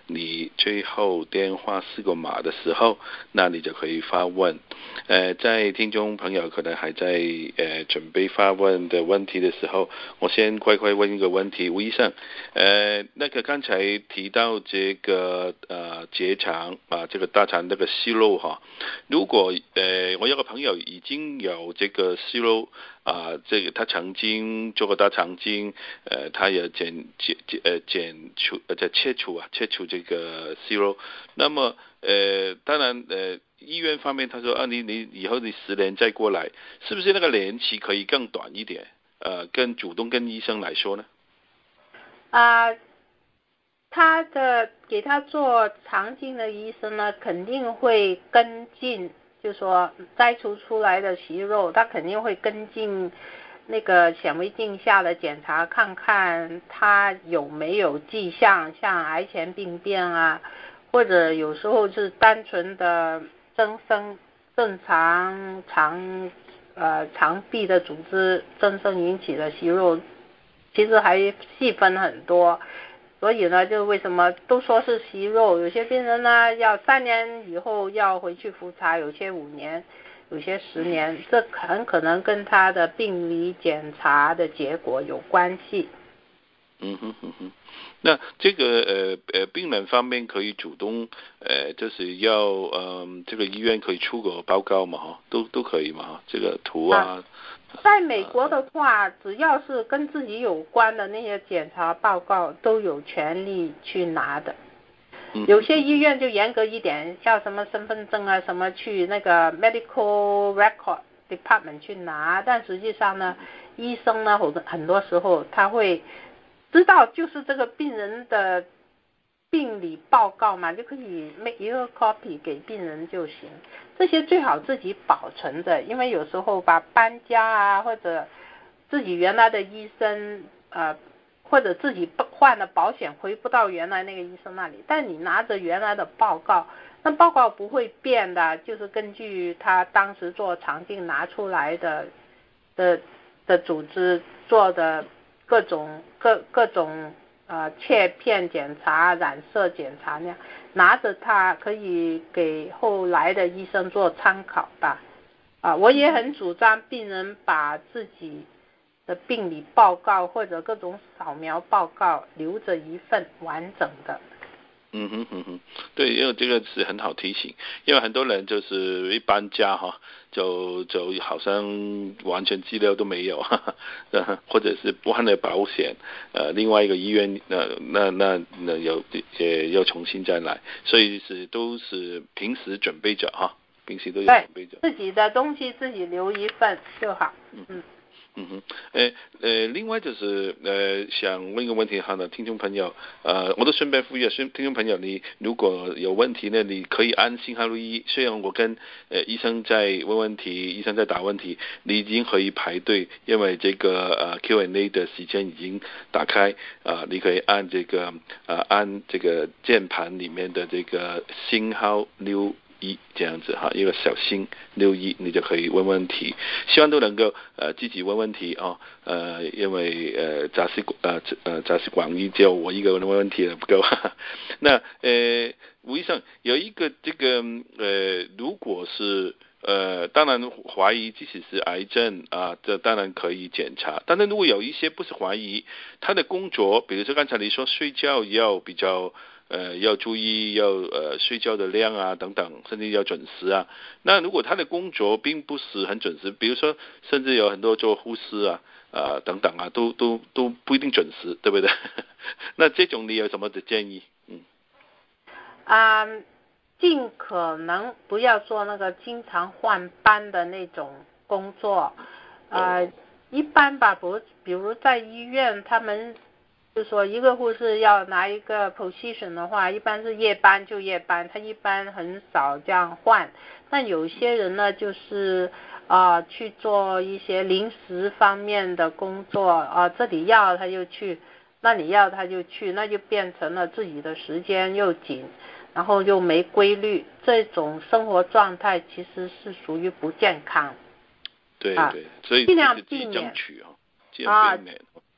你最后电话四个码的时候，那你就可以发问。呃，在听众朋友可能还在呃准备发问的问题的时候，我先快快问一个问题，吴医生，呃，那个刚才提到这个呃结肠啊，这个大肠那个息肉哈，如果呃我有个朋友已经有这个息肉啊，这个他曾经做过大肠镜，呃，他也检检呃检除呃在切除啊切除这个息肉，那么呃当然呃。医院方面，他说啊，你你以后你十年再过来，是不是那个年期可以更短一点？呃，跟主动跟医生来说呢？ 啊、呃，他的给他做肠镜的医生呢，肯定会跟进，就说摘除出来的息肉，他肯定会跟进那个显微镜下的检查，看看他有没有迹象，像癌前病变啊，或者有时候是单纯的增生正常肠呃肠壁的组织增生引起的息肉，其实还细分很多。所以呢，就为什么都说是息肉，有些病人呢要三年以后要回去复查，有些五年，有些十年，这很可能跟他的病理检查的结果有关系。 嗯哼哼哼，那这个呃呃病人方面可以主动呃就是要嗯、呃、这个医院可以出个报告嘛哈，都都可以嘛哈，这个图啊。 啊在美国的话，只要是跟自己有关的那些检查报告，都有权利去拿的。有些医院就严格一点，要什么身份证啊，什么去那个 medical record department 去拿。但实际上呢，医生呢，很很多时候他会知道就是这个病人的病理报告嘛，就可以 make 一个 copy 给病人就行。这些最好自己保存着，因为有时候把搬家啊，或者自己原来的医生呃。或者自己换了保险回不到原来那个医生那里，但你拿着原来的报告，那报告不会变的，就是根据他当时做肠镜拿出来的的的组织做的各种各各种呃切片检查、染色检查那样，拿着它可以给后来的医生做参考吧。啊，我也很主张病人把自己的病理报告或者各种扫描报告留着一份完整的。 嗯哼哼哼，对，因为这个是很好提醒，因为很多人就是一搬家哈，就就好像完全资料都没有，哈哈，或者是换了保险，呃，另外一个医院，那那那那有也要重新再来，所以是都是平时准备着哈，平时都有准备着， 自己的东西自己留一份就好。嗯。 嗯哼，呃呃，另外就是呃，想问一个问题哈呢，听众朋友，呃，我都顺便呼吁，听众朋友，你如果有问题呢，你可以按信号录音。虽然我跟呃医生在问问题，医生在答问题，你已经可以排队，因为这个呃 Q and A 的时间已经打开啊、呃，你可以按这个呃按这个键盘里面的这个信号六。一这样子哈，一个小心六一，你就可以问问题，希望都能够呃积极问问题哦，呃，因为呃杂事呃呃杂事广义，只有我一个人问问题了不够。哈哈那呃，吴医生有一个这个呃，如果是呃，当然怀疑即使是癌症啊，这当然可以检查。但是如果有一些不是怀疑，他的工作，比如说刚才你说睡觉要比较。呃，要注意要呃睡觉的量啊等等，甚至要准时啊。那如果他的工作并不是很准时，比如说甚至有很多做护士啊啊、呃、等等啊，都都都不一定准时，对不对？那这种你有什么的建议？嗯， 啊、嗯，尽可能不要做那个经常换班的那种工作。呃，一般吧，不，比如在医院，他们就说一个护士要拿一个 position 的话，一般是夜班就夜班，他一般很少这样换。但有些人呢，就是啊、呃、去做一些临时方面的工作啊、呃，这里要他就去，那里要他就去，那就变成了自己的时间又紧，然后又没规律，这种生活状态其实是属于不健康。 对对，所以尽量自己避免争取啊，尽量避免。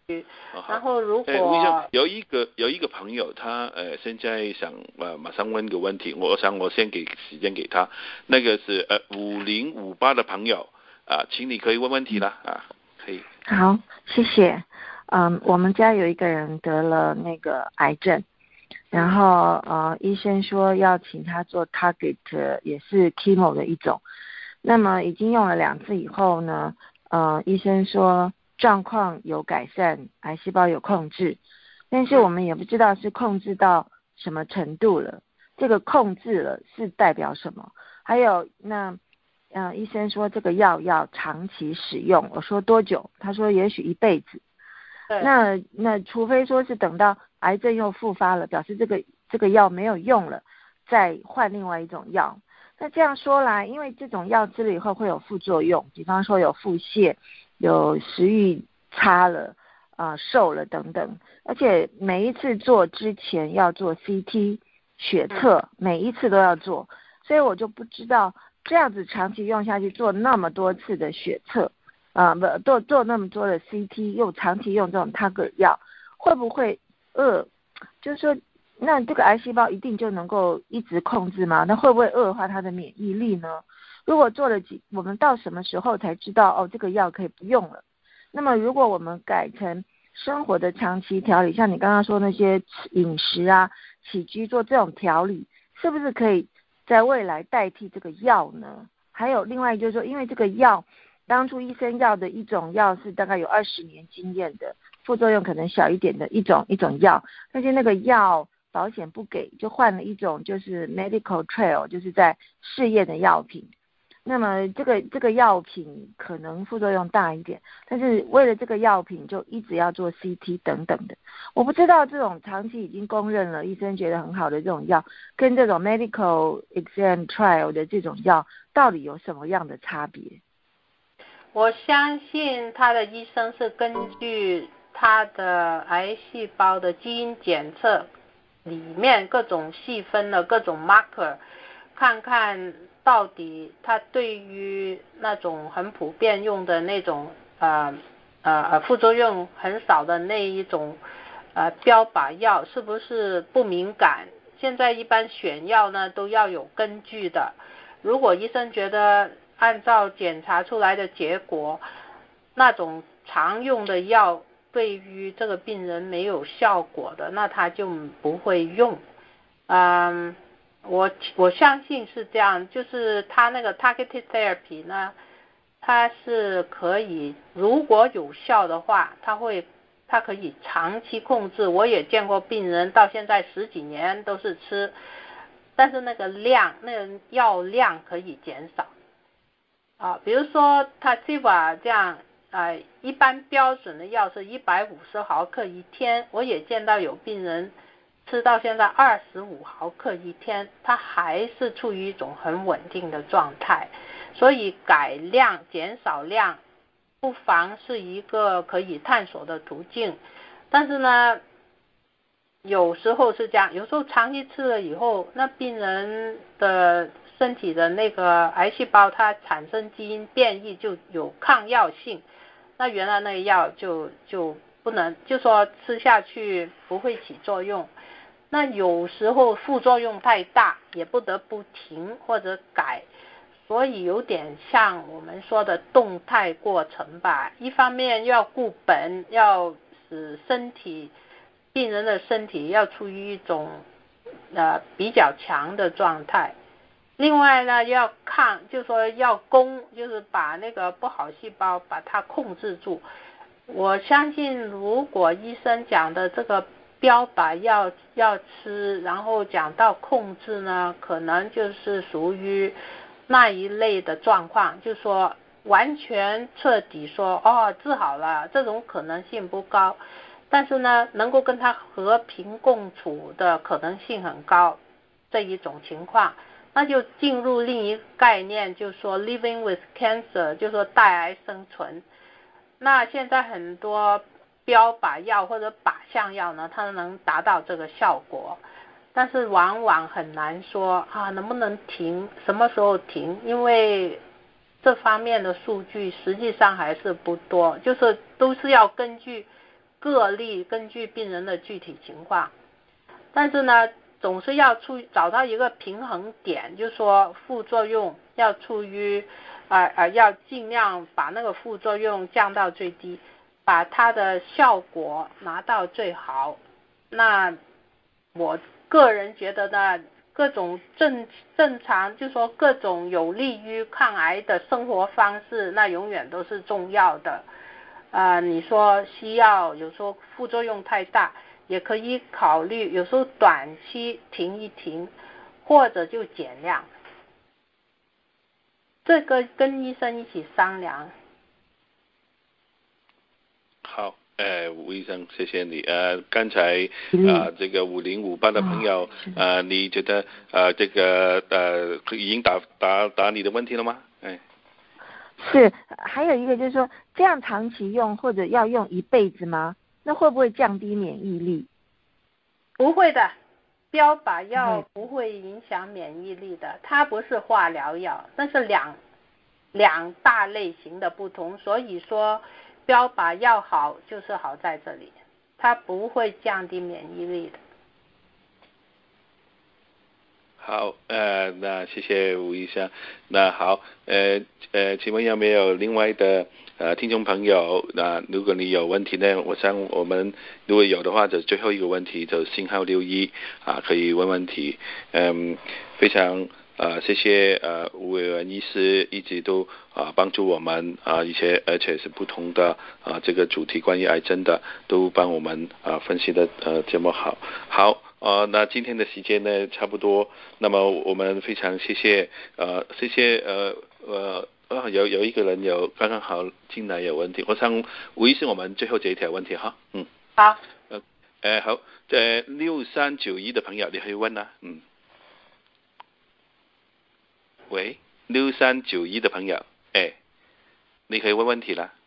然后如果、 呃、有一个有一个朋友他呃现在想呃马上问个问题，我想我先给时间给他，那个是呃五零五八的朋友啊、呃，请你可以问问题啦啊，可以。 好，谢谢。嗯，我们家有一个人得了那个癌症，然后呃医生说要请他做 target 也是 chemo 的一种，那么已经用了两次以后呢，呃医生说状况有改善，癌细胞有控制，但是我们也不知道是控制到什么程度了，这个控制了是代表什么？还有那呃医生说这个药要长期使用，我说多久？他说也许一辈子。那那除非说是等到癌症又复发了，表示这个这个药没有用了，再换另外一种药。那这样说来，因为这种药吃了以后会有副作用，比方说有腹泻，有食欲差了啊、呃、瘦了等等，而且每一次做之前要做 C T 血测，每一次都要做，所以我就不知道这样子长期用下去做那么多次的血测啊、呃、不做做那么多的 C T 又长期用这种 target 药，会不会恶就是说那这个癌细胞一定就能够一直控制吗？那会不会恶化它的免疫力呢？如果做了几，我们到什么时候才知道哦这个药可以不用了？那么如果我们改成生活的长期调理，像你刚刚说那些饮食啊起居做这种调理，是不是可以在未来代替这个药呢？还有另外就是说，因为这个药当初医生要的一种药是大概有二十年经验的，副作用可能小一点的一种一种药，但是那个药保险不给，就换了一种就是 medical trial， 就是在试验的药品。那么这个这个药品可能副作用大一点，但是为了这个药品就一直要做 C T 等等的。我不知道这种长期已经公认了，医生觉得很好的这种药，跟这种 medical exam trial 的这种药到底有什么样的差别？ 我相信他的医生是根据他的癌细胞的基因检测里面各种细分的各种 marker， 看看到底他对于那种很普遍用的那种呃呃副作用很少的那一种呃标靶药是不是不敏感。现在一般选药呢都要有根据的，如果医生觉得按照检查出来的结果那种常用的药对于这个病人没有效果的，那他就不会用。嗯，我我相信是这样，就是他那个 targeted therapy 呢，它是可以如果有效的话，它会它可以长期控制。我也见过病人到现在十几年都是吃，但是那个量那个药量可以减少啊，比如说他这把这样呃，一般标准的药是一百五十毫克一天，我也见到有病人吃到现在二十五毫克一天，他还是处于一种很稳定的状态。所以改量减少量不妨是一个可以探索的途径。但是呢有时候是这样，有时候长期吃了以后，那病人的身体的那个癌细胞它产生基因变异，就有抗药性，那原来那个药就就不能，就说吃下去不会起作用。那有时候副作用太大，也不得不停或者改，所以有点像我们说的动态过程吧。一方面要顾本，要使身体病人的身体要处于一种呃比较强的状态，另外呢要抗，就是说要攻，就是把那个不好细胞把它控制住。我相信如果医生讲的这个标靶要要吃，然后讲到控制呢，可能就是属于那一类的状况，就是说完全彻底说哦治好了，这种可能性不高，但是呢能够跟它和平共处的可能性很高，这一种情况那就进入另一个概念，就是说 living with cancer， 就是说带癌生存。那现在很多标靶药或者靶向药呢，它能达到这个效果，但是往往很难说啊能不能停，什么时候停，因为这方面的数据实际上还是不多，就是都是要根据个例，根据病人的具体情况。但是呢，总是要出找到一个平衡点，就是说副作用要处于呃呃要尽量把那个副作用降到最低，把它的效果拿到最好。那我个人觉得呢，各种正正常，就说各种有利于抗癌的生活方式，那永远都是重要的。呃，你说西药有时候副作用太大，也可以考虑有时候短期停一停，或者就减量。这个跟医生一起商量。 好，呃，吴医生，谢谢你。呃，刚才呃这个五零五八的朋友，呃，你觉得呃这个呃已经答答答你的问题了吗？哎， 是，还有一个就是说，这样长期用或者要用一辈子吗？那会不会降低免疫力？ 不会的，标靶药不会影响免疫力的，它不是化疗药，那是两两大类型的不同。所以说标靶药好就是好在这里，它不会降低免疫力的。 好，呃，那谢谢吴医生。那好，呃呃，请问有没有另外的呃听众朋友？那如果你有问题呢，我想我们如果有的话，就最后一个问题就信号六一啊，可以问问题。嗯，非常呃谢谢呃吴伟文医师一直都啊帮助我们啊，一些而且是不同的啊这个主题关于癌症的都帮我们啊分析的呃这么好。好。呃，那今天的时间呢，差不多。那么我们非常谢谢，呃，谢谢，呃，呃，呃，有有一个人有刚刚好进来有问题，我想吴医生，我们最后这一条问题哈，嗯， 好， 呃，呃，好，呃，六三九一的朋友，你可以问啊，嗯，喂，六三九一的朋友，哎，你可以问问题了，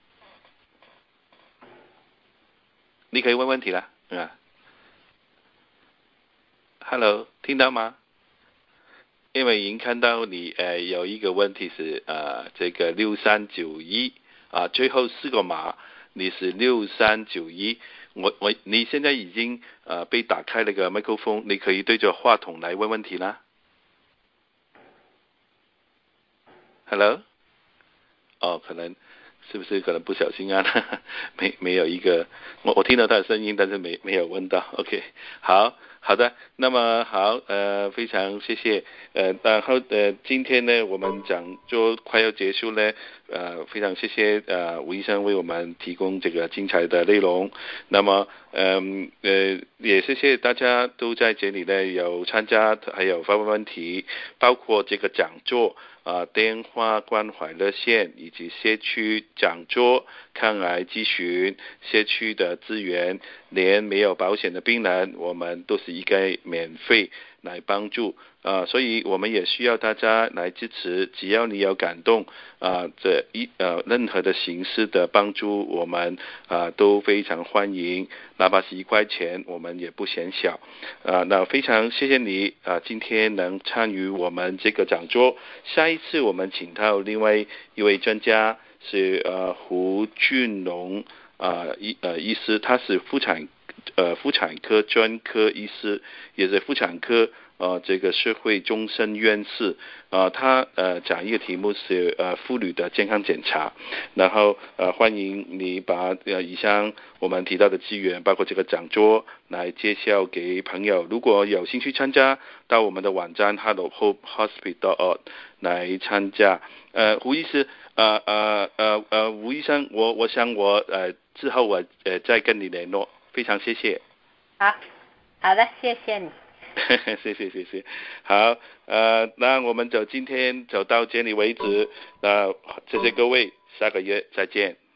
你可以问问题了，啊。Hello， 听到吗？因为已经看到你呃有一个问题是呃这个六三九一啊，最后四个码你是六三九一，我我你现在已经呃被打开了个麦克风，你可以对着话筒来问问题啦。Hello， 哦，可能是不是可能不小心啊？没没有一个，我我听到他的声音，但是没没有问到。OK， 好好的，那么好，呃，非常谢谢，呃，然后呃，今天呢，我们讲就快要结束呢，呃，非常谢谢呃吴医生为我们提供这个精彩的内容。那么，嗯呃，也谢谢大家都在这里呢有参加，还有发问问题，包括这个讲座。啊，电话关怀热线以及社区讲座、抗癌咨询、社区的资源，连没有保险的病人，我们都是应该免费来帮助啊，所以我们也需要大家来支持。只要你有感动啊，这一呃任何的形式的帮助，我们啊都非常欢迎，哪怕是一块钱，我们也不嫌小啊。那非常谢谢你啊，今天能参与我们这个讲座。下一次我们请到另外一位专家是呃胡俊龙啊医呃医师，他是妇产呃妇产科专科医师，也是妇产科呃这个社会终身院士啊、呃，他呃讲一个题目是呃妇女的健康检查，然后呃欢迎你把呃以上我们提到的资源，包括这个讲座来介绍给朋友，如果有兴趣参加，到我们的网站 hello hope hospital dot org 来参加。呃，胡医师，呃呃呃呃，吴医生，我我想我呃之后我呃再跟你联络，非常谢谢。 好，好的，谢谢你。 谢谢谢谢，好，呃，那我们就今天就到这里为止，那谢谢各位，下个月再见。